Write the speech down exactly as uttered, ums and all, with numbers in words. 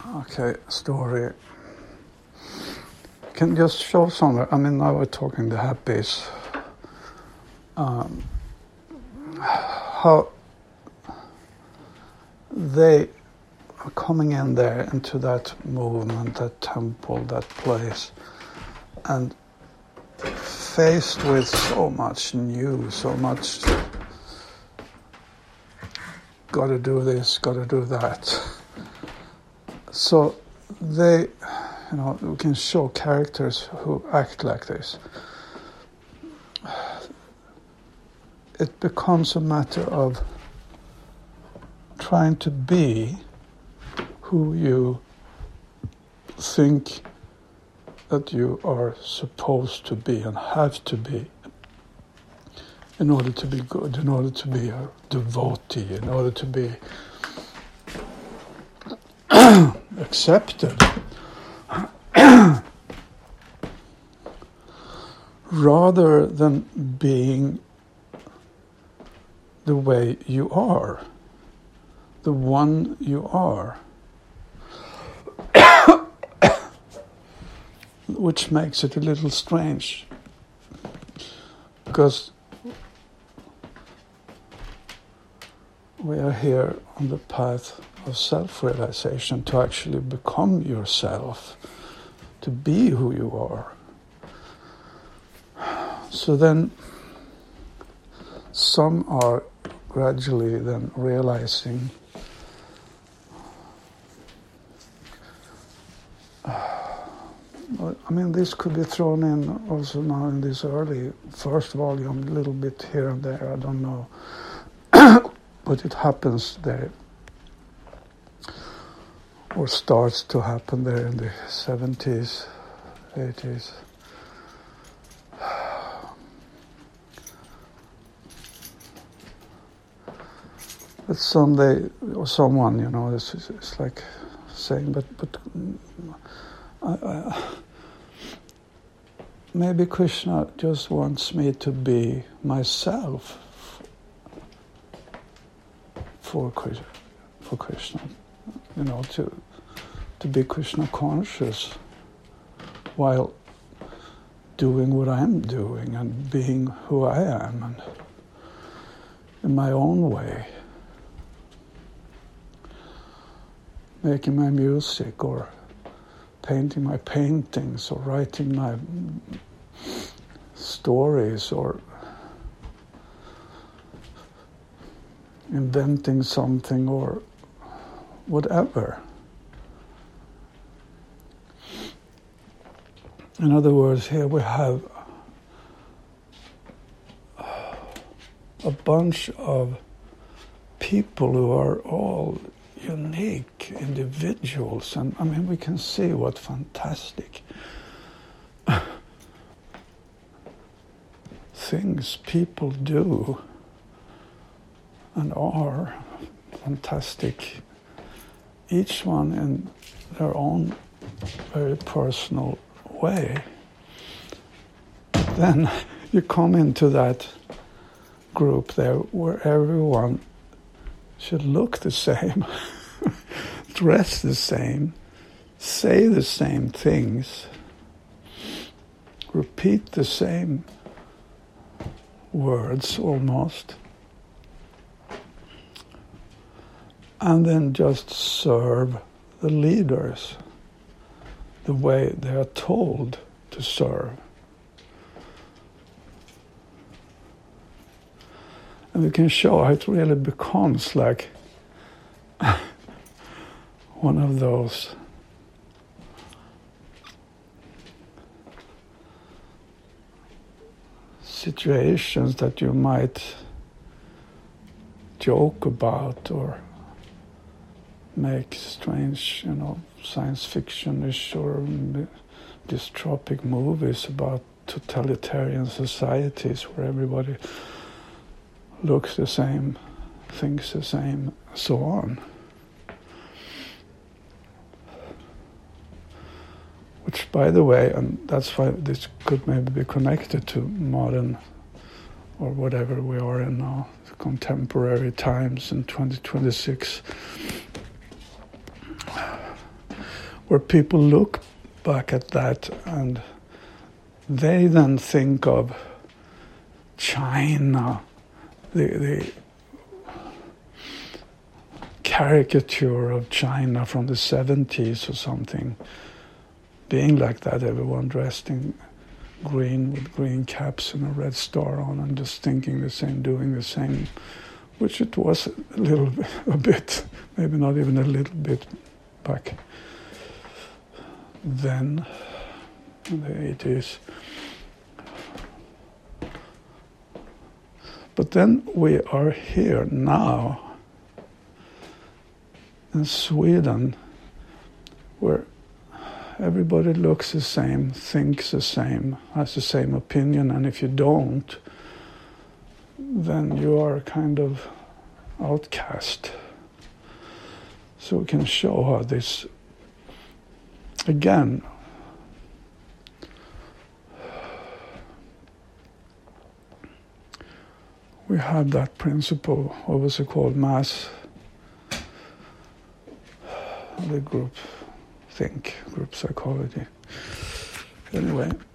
Okay, story. Can just show somewhere. I mean, now we're talking the happies. Um, how they are coming in there into that movement, that temple, that place, and faced with so much new, so much. Got to do this, got to do that. So they, you know, we can show characters who act like this. It becomes a matter of trying to be who you think that you are supposed to be and have to be in order to be good, in order to be a devotee, in order to be accepted. Rather than being the way you are, the one you are. Which makes it a little strange, because we are here on the path of self-realization to actually become yourself, to be who you are. So then some are gradually then realizing I mean, this could be thrown in also now in this early first volume, a little bit here and there, I don't know. But it happens there, or starts to happen there in the seventies, eighties. But someday, or someone, you know, it's, it's like saying, but, but I, I, maybe Krishna just wants me to be myself for Krishna, for Krishna, you know, to to be Krishna conscious while doing what I'm doing and being who I am and in my own way, making my music or painting my paintings or writing my stories or inventing something or whatever. In other words, here we have a bunch of people who are all unique individuals, and I mean, we can see what fantastic things people do and are fantastic, each one in their own very personal way. Then you come into that group there where everyone should look the same, dress the same, say the same things, repeat the same words almost, and then just serve the leaders the way they are told to serve. And we can show how it really becomes like one of those situations that you might joke about or make strange, you know, science fiction-ish or dystopic movies about totalitarian societies where everybody looks the same, thinks the same, so on. Which, by the way, and that's why this could maybe be connected to modern, or whatever we are in now, contemporary times in twenty twenty-six. where people look back at that and they then think of China, the, the caricature of China from the seventies or something, being like that, everyone dressed in green with green caps and a red star on and just thinking the same, doing the same, which it was a little bit, a bit, maybe not even a little bit back then, in the eighties. But then we are here now in Sweden, where everybody looks the same, thinks the same, has the same opinion, and if you don't, then you are kind of outcast. So we can show how this, again, we had that principle, what was it called, mass, the group think, group psychology. Anyway.